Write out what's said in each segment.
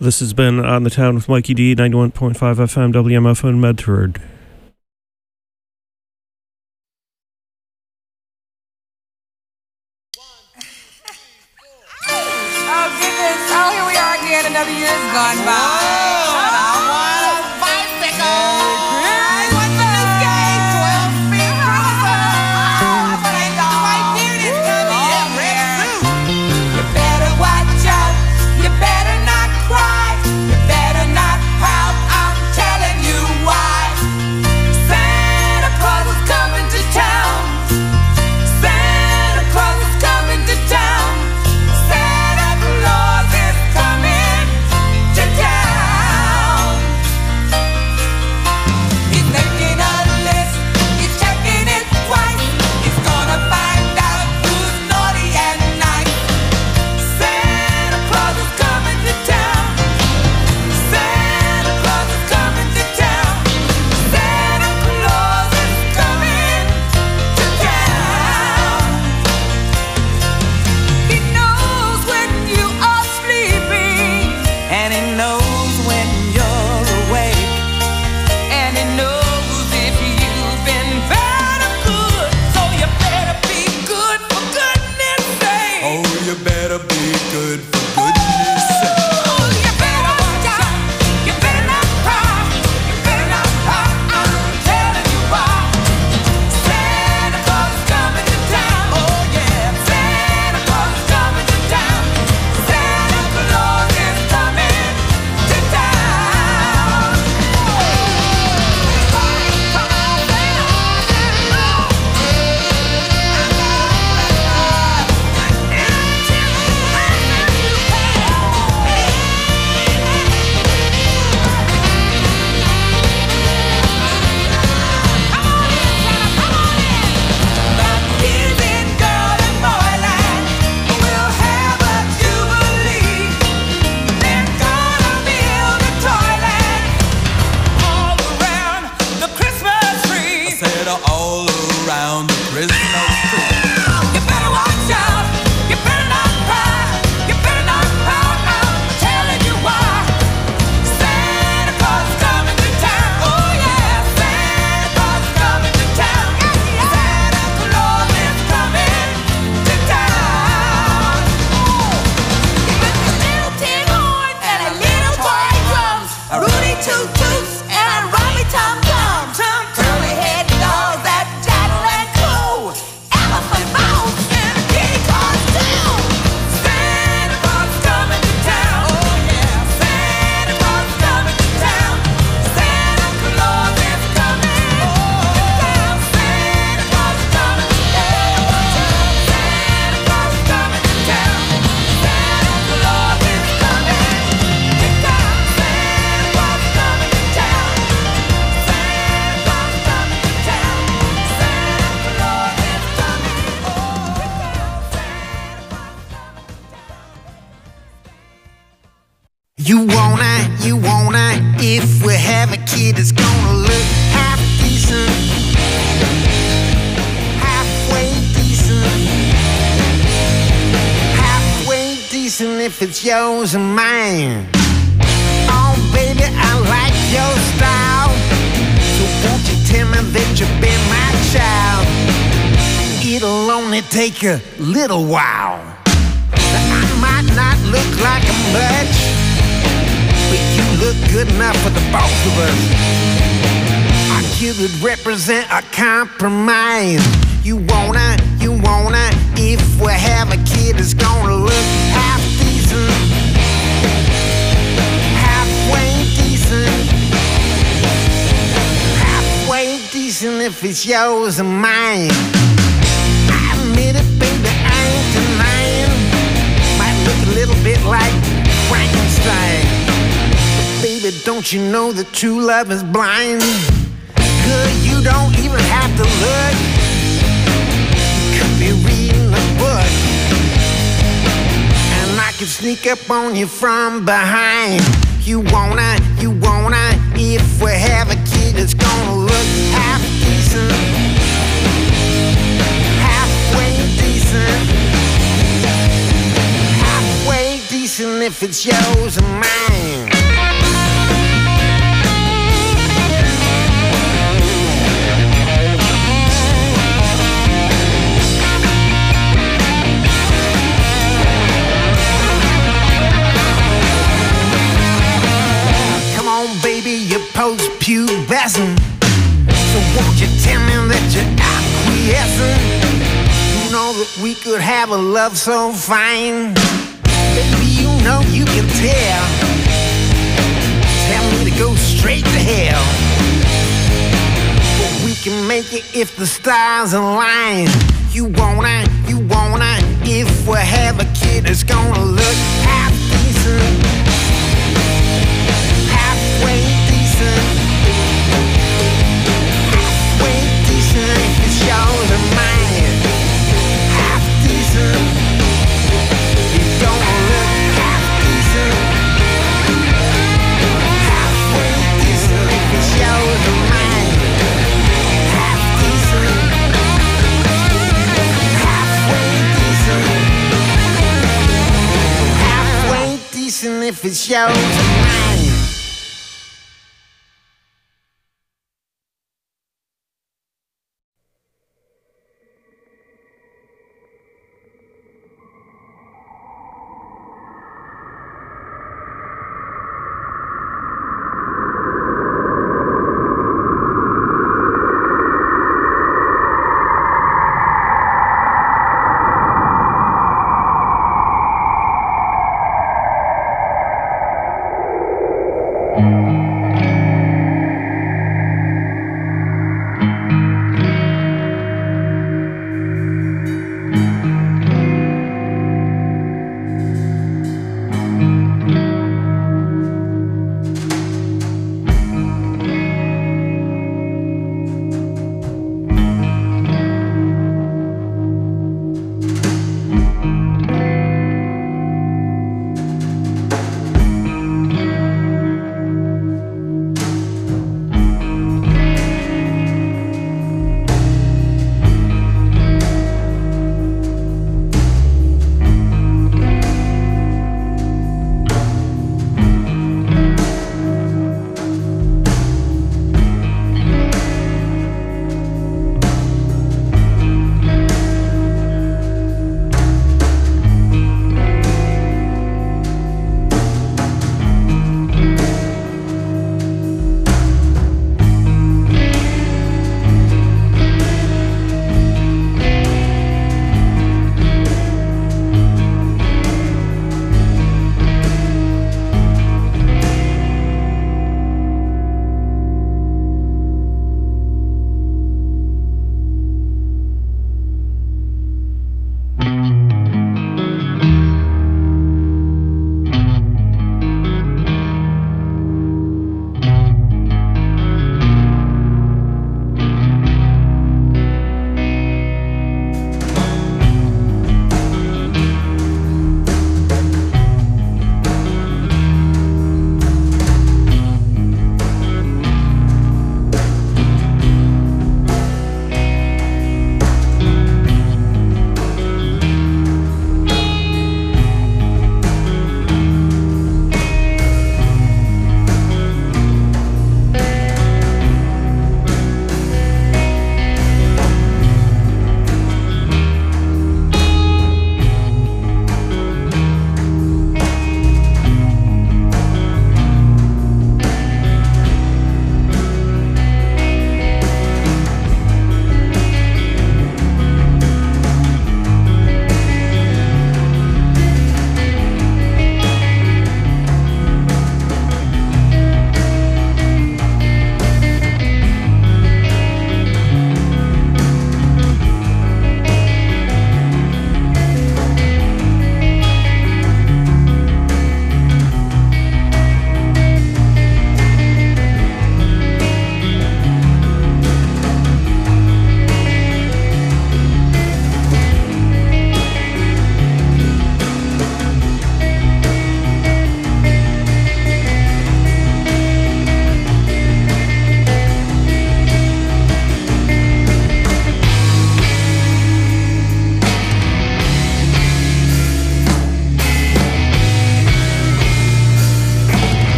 This has been On the Town with Mikey D, 91.5 FM, WMFM Medford. Oh, goodness. Oh, here we are again. Another year's gone by. You wanna, if we have a kid, it's gonna look half decent, halfway decent, halfway decent if it's yours and mine. Oh baby, I like your style, so won't you tell me that you'll be my child? It'll only take a little while. I might not look like a much, but you look good enough for the both of us. Our kid would represent a compromise. You wanna, if we have a kid, it's gonna look half decent, halfway decent, halfway decent if it's yours and mine. I admit it, baby, I ain't denying. Might look a little bit like Frankenstein. Baby, don't you know that true love is blind? Good, you don't even have to look. You could be reading a book, and I could sneak up on you from behind. You wanna, if we have a kid, it's gonna look half decent, halfway decent, halfway decent. decent if it's yours or mine. Come on, baby, you're post-pubescent, so won't you tell me that you're acquiescent? You know that we could have a love so fine. Baby, you know you can tell. Tell me to go straight to hell, but we can make it if the stars align. You wanna, if we have a kid that's gonna look half decent, halfway decent, halfway decent if it's yours or mine. Half decent, you're gonna look half decent, halfway decent if it's yours or mine. Half decent, halfway decent, halfway decent if it's yours or mine.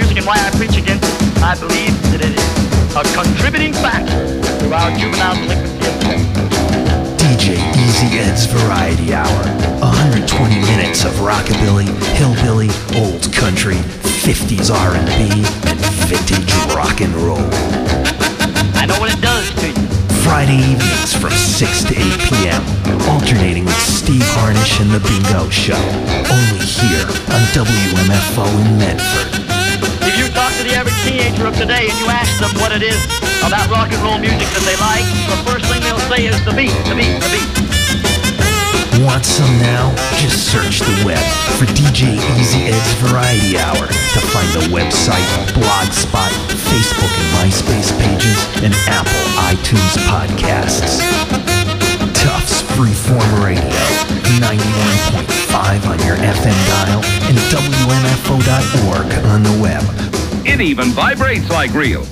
music and why I preach against it. I believe that it is a contributing factor to our juvenile delinquency epidemic. DJ Easy Ed's Variety Hour. 120 minutes of rockabilly, hillbilly, old country, 50s R&B, and vintage rock and roll. I know what it does to you. Friday evenings from 6 to 8 p.m. Alternating with Steve Harnish and The Bingo Show. Only here on WMFO in Medford. If you talk to the average teenager of today and you ask them what it is about rock and roll music that they like, the first thing they'll say is the beat, the beat, the beat. Want some now? Just search the web for DJ Easy Ed's Variety Hour to find the website, Blogspot, Facebook and MySpace pages, and Apple iTunes podcasts. Tufts Freeform Radio, 91.5 on your FM dial and WMFO.org on the web. It even vibrates like real.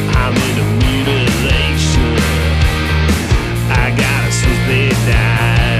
I got a Swiss bed.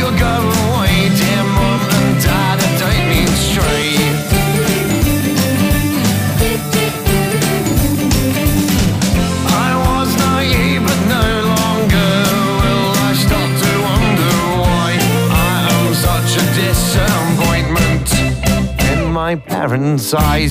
you're going away, dear mum and dad, I don't mean straight. I was naive but no longer will I stop to wonder why I am such a disappointment in my parents' eyes.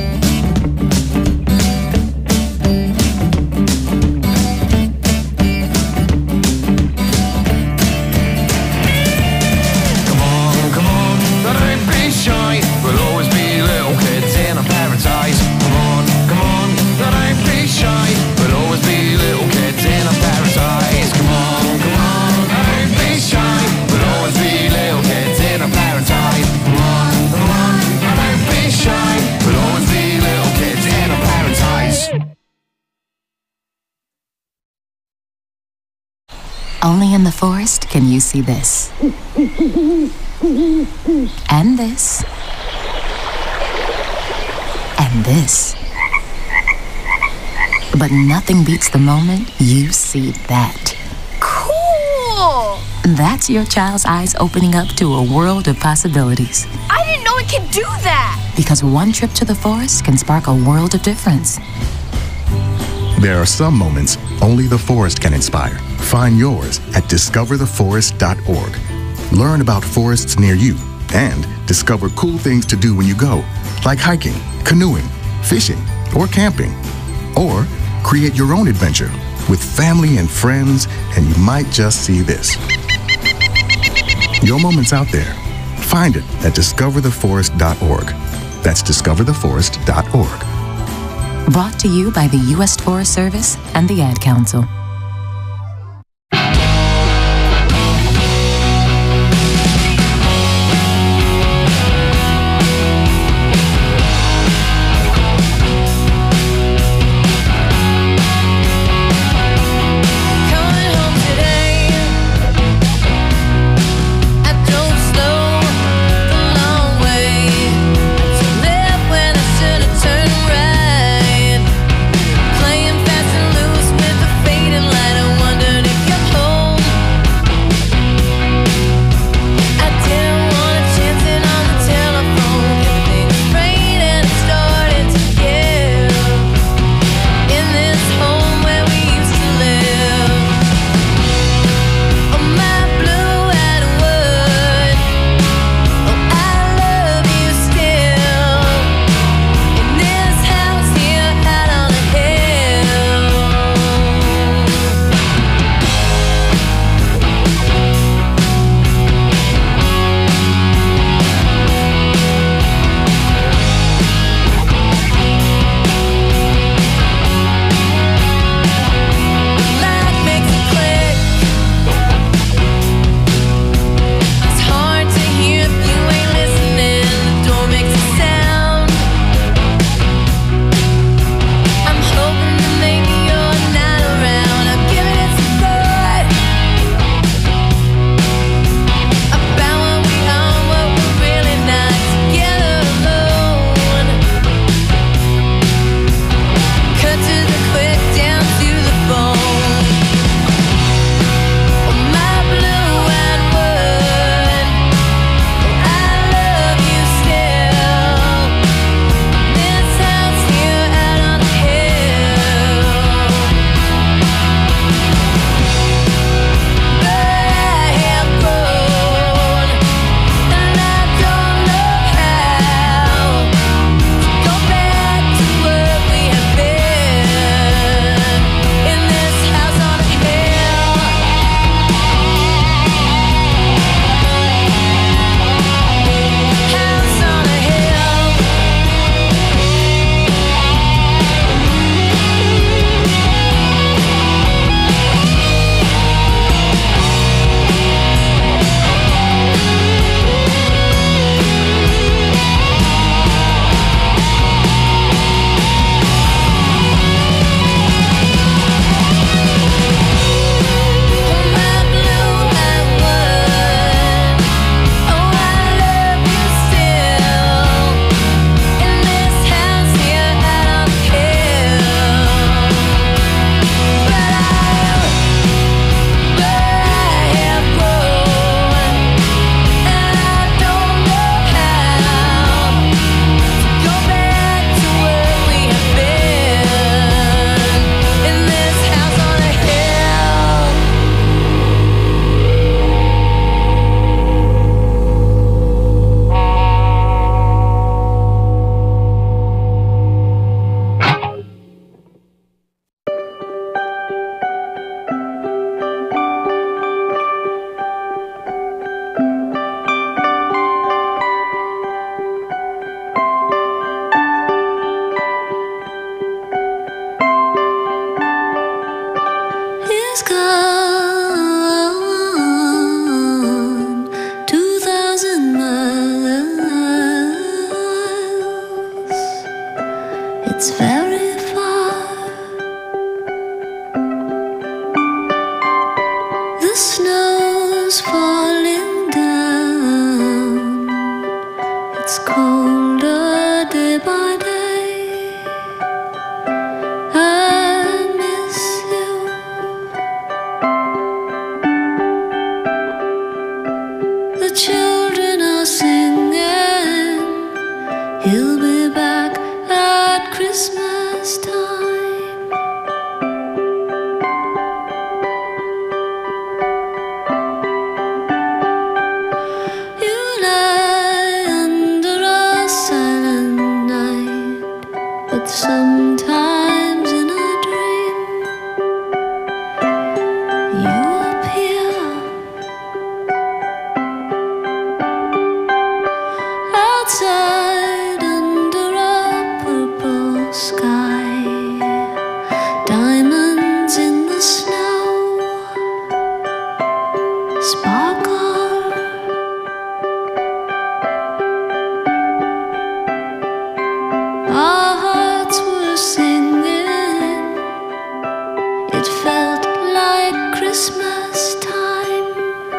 Only in the forest can you see this. And this. And this. But nothing beats the moment you see that. Cool! That's your child's eyes opening up to a world of possibilities. I didn't know it could do that! Because one trip to the forest can spark a world of difference. There are some moments only the forest can inspire. Find yours at discovertheforest.org. Learn about forests near you and discover cool things to do when you go, like hiking, canoeing, fishing, or camping. Or create your own adventure with family and friends, and you might just see this. Your moment's out there. Find it at discovertheforest.org. That's discovertheforest.org. Brought to you by the U.S. Forest Service and the Ad Council. Fading snow's falling down. It's colder day by day. I miss you. The children are singing. He'll be back at Christmas time. Sometimes in a dream you appear outside under a purple sky, diamonds in the snow sparkle. Our hearts were singing. It felt like Christmas time.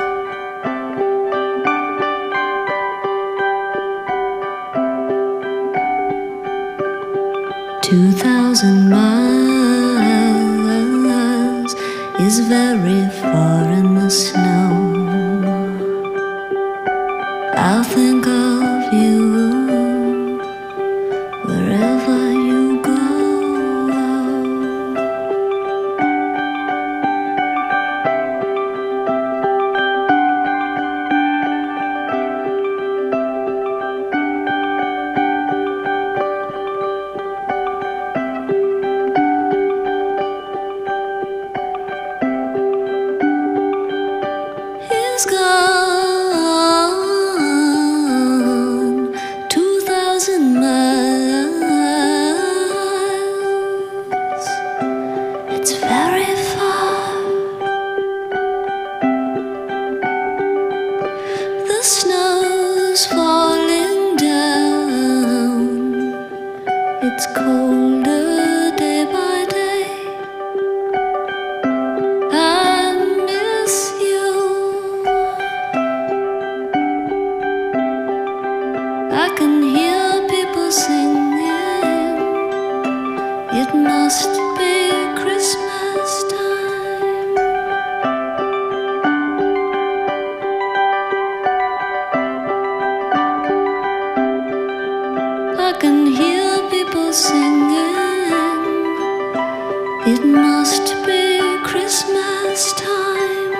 "2,000 miles is very far in the snow. I'll think of you wherever you go." He's gone 2,000 miles. It's very far. The snow's falling down. It's colder day by day. I miss you. I can hear people singing. It must be Christmas time. I can hear people singing. It must be Christmas time.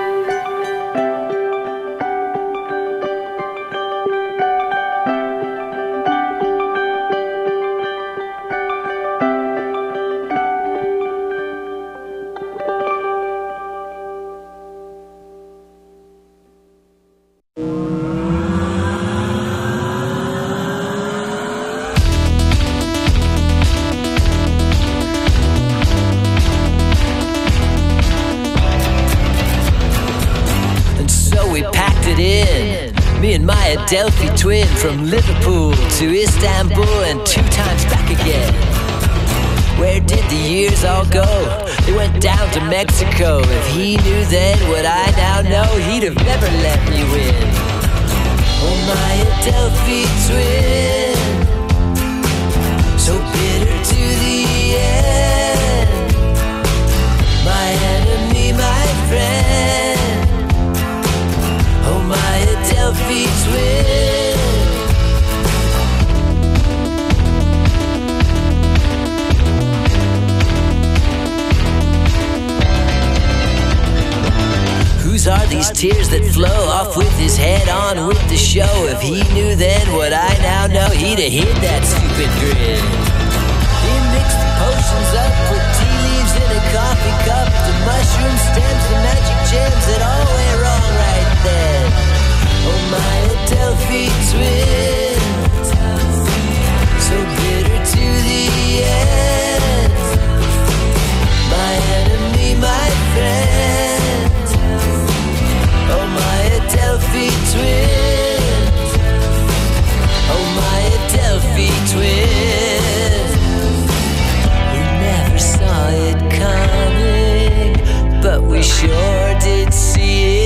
And so we packed it in. Me and my Adelphi twin, from Liverpool to Istanbul and 2 times back again. Where did the years all go? They went down to Mexico. If he knew then what I now know, he'd have never let me win. Oh, my Adelphi twin, so bitter to the end. My enemy, my friend. Oh, my Adelphi twin. Whose are these tears that flow off with his head on with the show? If he knew then what I now know, he'd have hid that stupid grin. He mixed the potions up, put tea leaves in a coffee cup, the mushroom stems, the magic gems that all went wrong right then. Oh, my Adelphi twin, so bitter to the end. My enemy, my friend. Oh, my Adelphi twin. Oh, my Adelphi twin. We never saw it coming, but we sure did see it.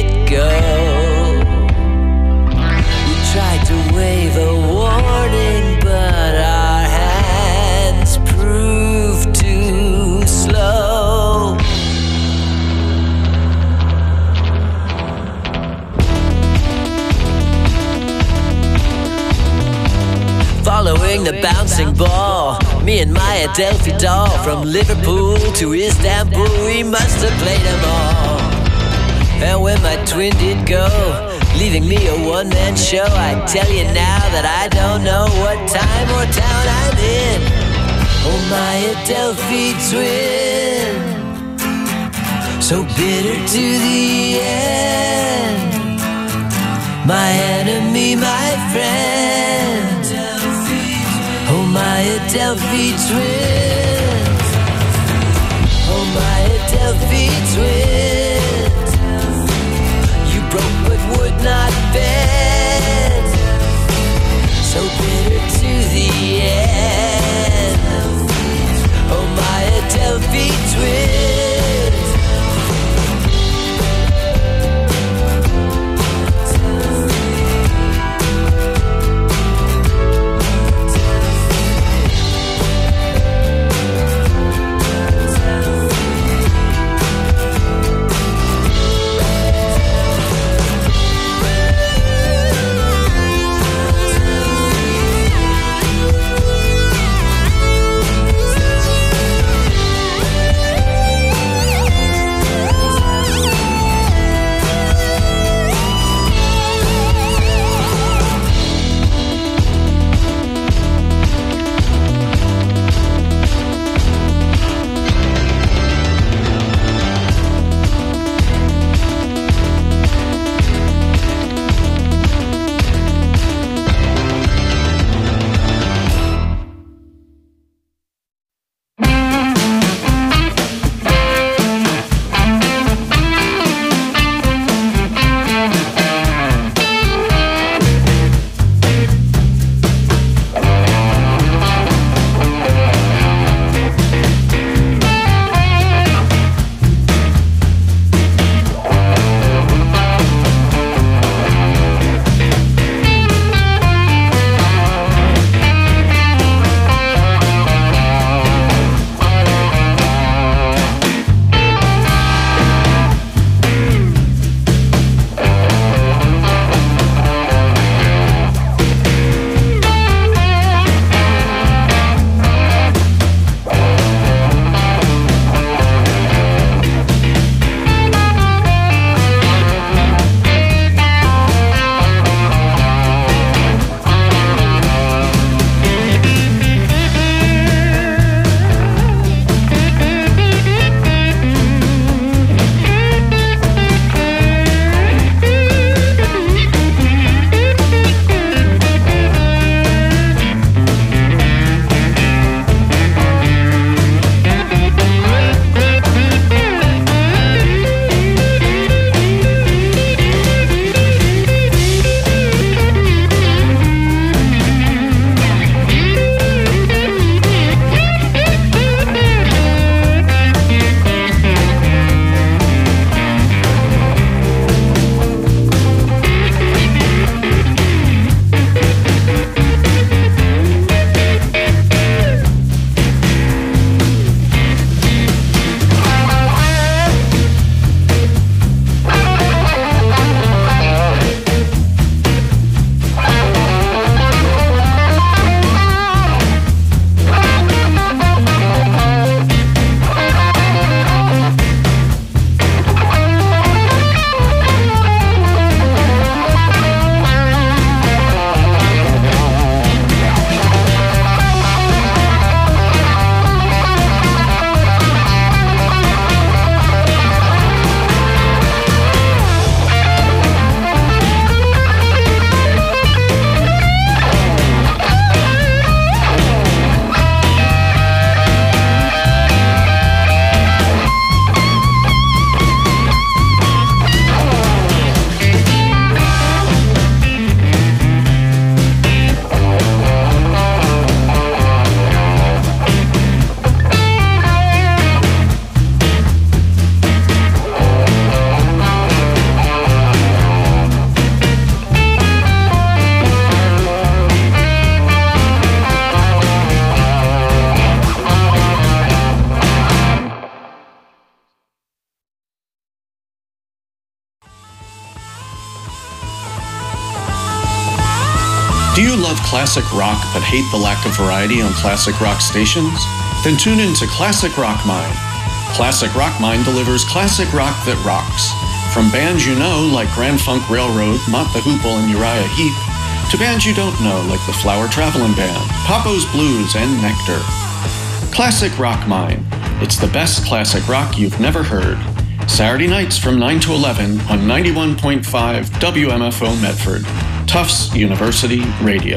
following the bouncing ball. Me and my Adelphi doll, from Liverpool to Istanbul, we must have played them all. And when my twin did go, leaving me a one-man show, I tell you now that I don't know what time or town I'm in. Oh, my Adelphi twin, so bitter to the end. My enemy, my friend. Oh, my Adelphi twins. Oh, my Adelphi twins. You broke but would not bend. So bitter to the end. Oh, my Adelphi twins. Do you love classic rock but hate the lack of variety on classic rock stations? Then tune in to Classic Rock Mind. Classic Rock Mind delivers classic rock that rocks. From bands you know like Grand Funk Railroad, Mott the Hoople, and Uriah Heep, to bands you don't know like the Flower Traveling Band, Papo's Blues, and Nectar. Classic Rock Mind. It's the best classic rock you've never heard. Saturday nights from 9 to 11 on 91.5 WMFO Medford. Tufts University Radio.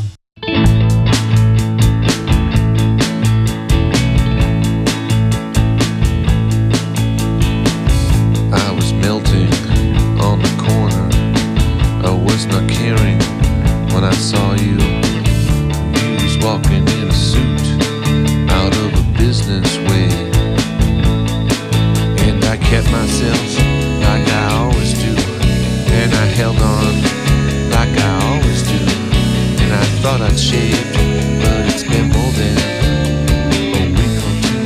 I was melting on the corner. I was not caring when I saw you. You was walking in a suit out of a business way. And I kept myself like I always do. And I held on like I always do. And I thought I'd shaved, but it's been more than a week or two.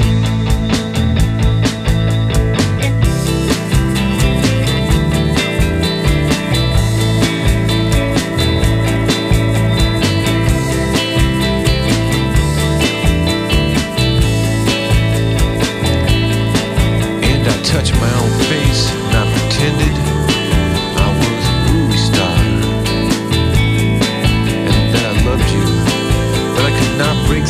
And I touched my own face and I pretended I was a movie star. But I could not break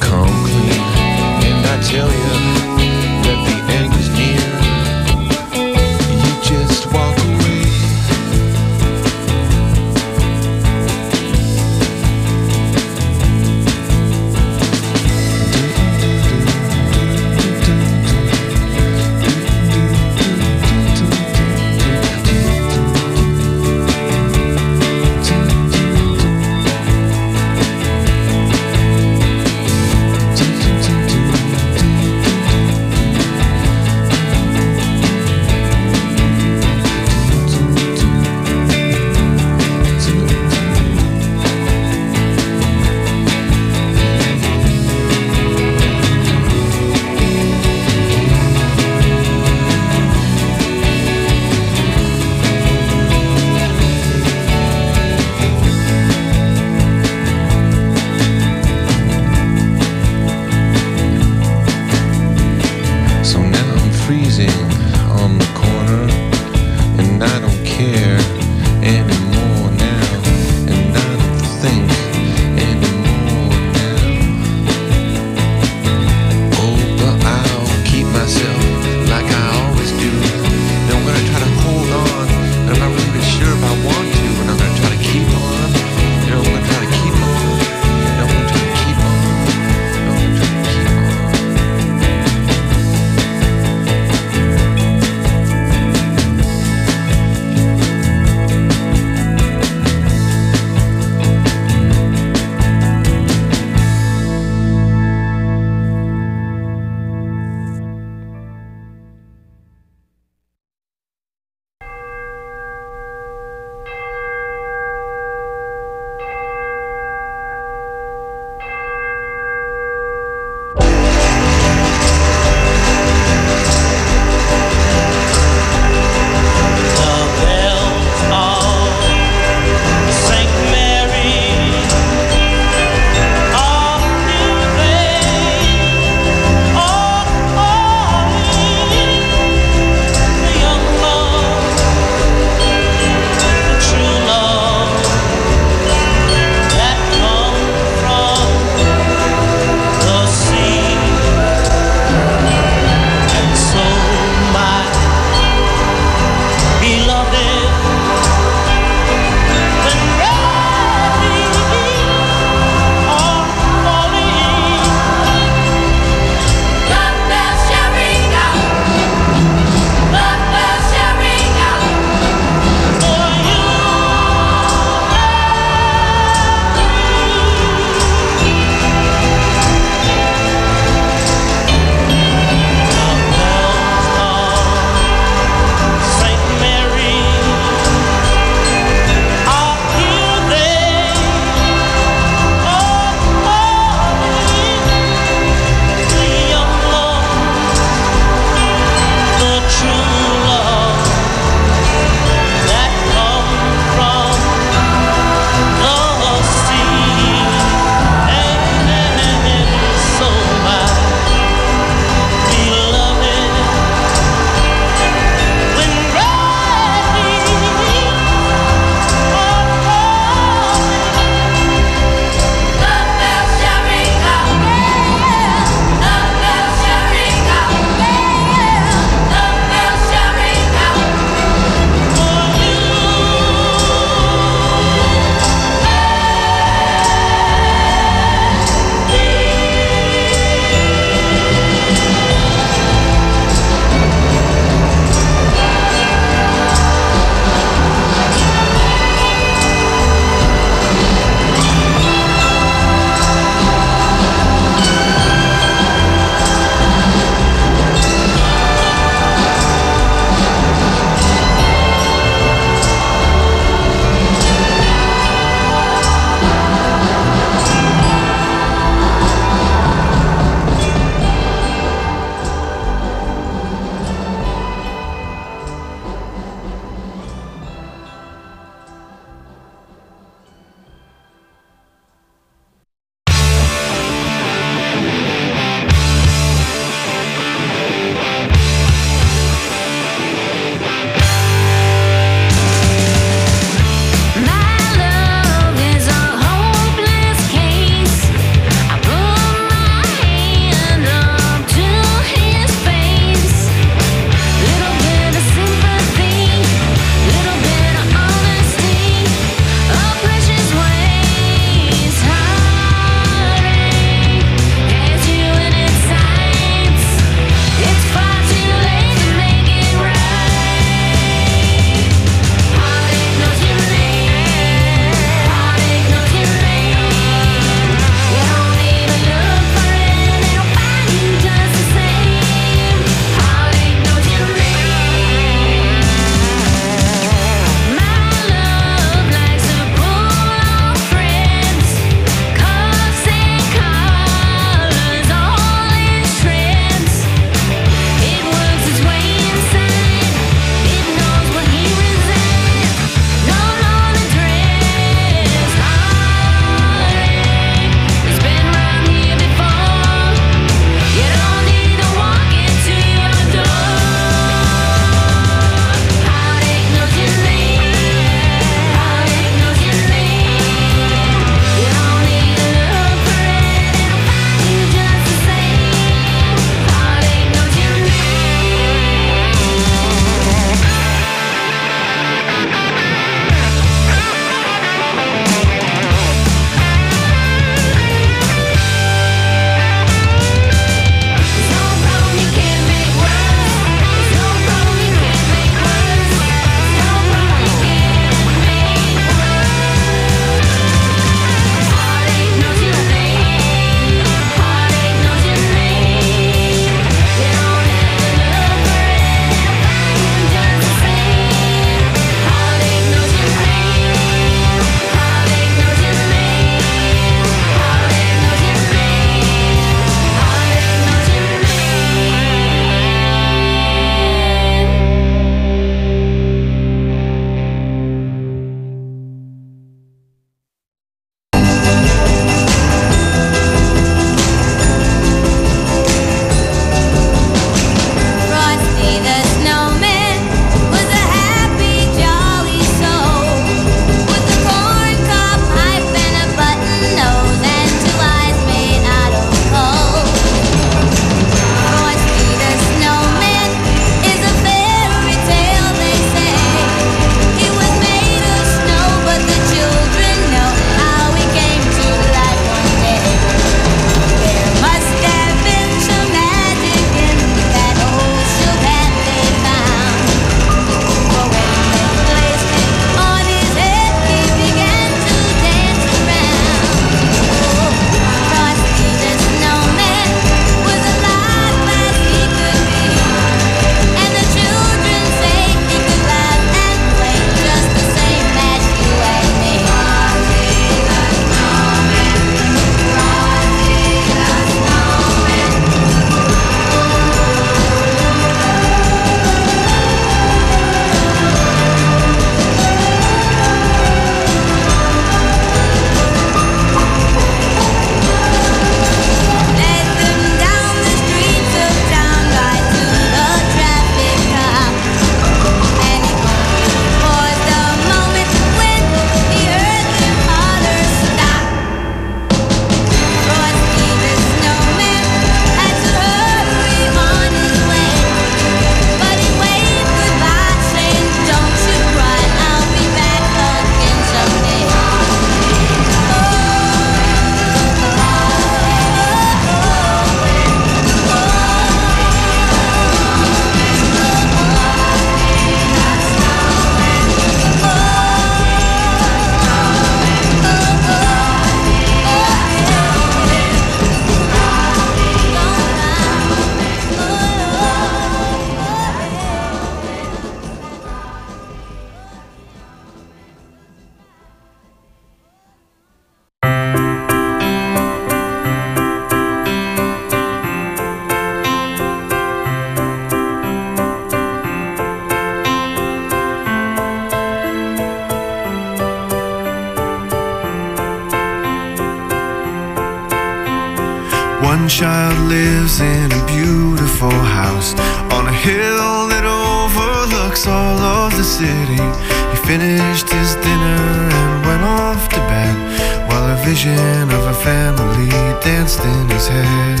child lives in a beautiful house on a hill that overlooks all of the city. He finished his dinner and went off to bed, while a vision of a family danced in his head.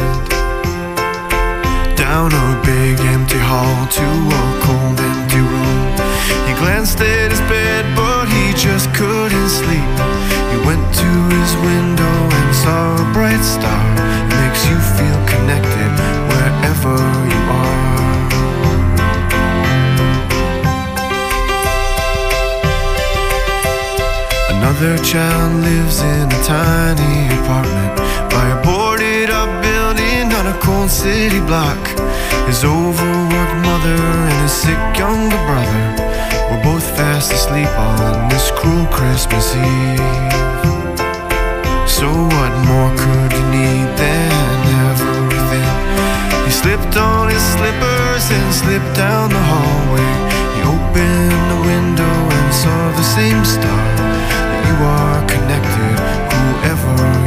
Down a big empty hall to a cold empty room, he glanced at his bed but he just couldn't sleep. He went to his window and saw a bright star. It makes you feel connected wherever you are. Another child lives in a tiny apartment by a boarded up building on a cold city block. His overworked mother and his sick younger brother were both fast asleep on this cruel Christmas Eve. So what more could you need than everything? He slipped on his slippers and slipped down the hallway. He opened the window and saw the same star. That you are connected, whoever